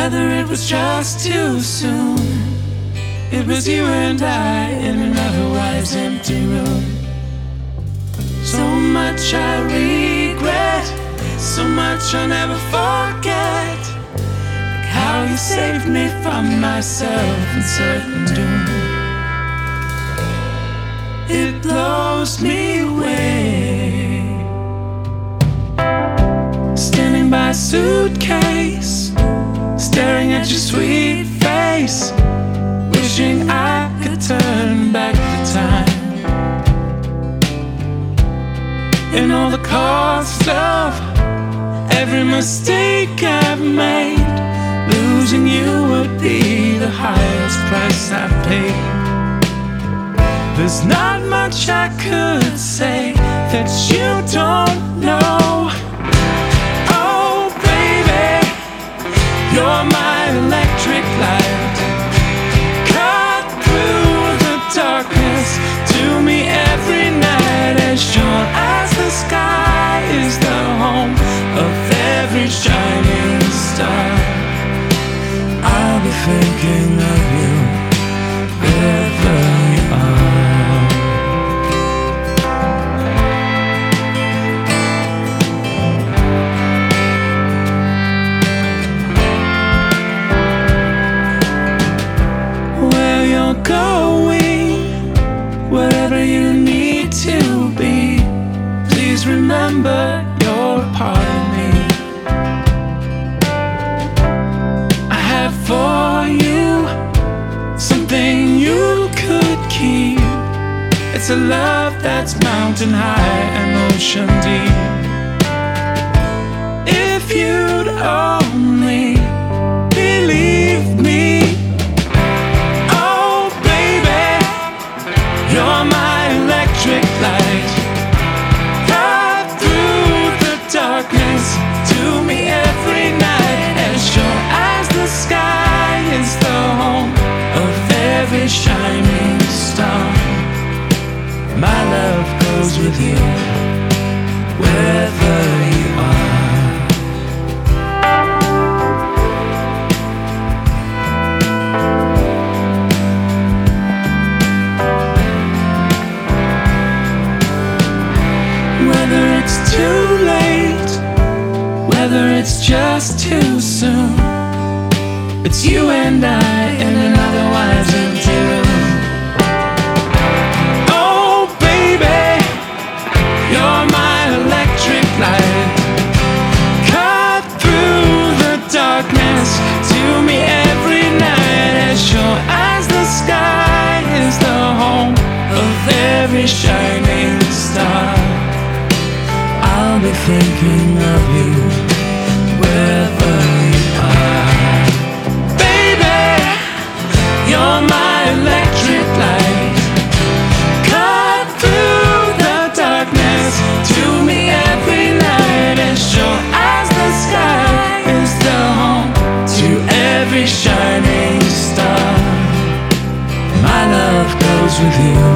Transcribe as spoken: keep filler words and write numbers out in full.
Whether it was just too soon, it was you and I in an otherwise empty room. So much I regret, so much I'll never forget, like how you saved me from myself and certain doom. It blows me away, standing by a suitcase, staring at your sweet face, wishing I could turn back the time. And all the cost of every mistake I've made, losing you would be the highest price I've paid. There's not much I could say that you don't know. Oh baby, you're my electric light, cut through the darkness to me every night. As sure as the sky is the home of every shining star, I'll be thinking of you wherever you are. Where you're going, wherever you need to be, please remember you're a part of me. I have for you something you could keep. It's a love that's mountain high and ocean deep. If you'd only believe me, oh baby, you're my electric light, cut through the darkness to me every night. As sure as the sky is the home of every shining star, my love goes with you wherever you are. Whether it's too late, whether it's just too soon, it's you and I in an otherwise empty room. Oh baby, you're my electric light, cut through the darkness to me every night. As sure as the sky is the home of every shining star, I'll be thinking of you wherever you are. Baby, you're my electric light, cut through the darkness to me every night. As sure as the sky is the home to every shining star, my love goes with you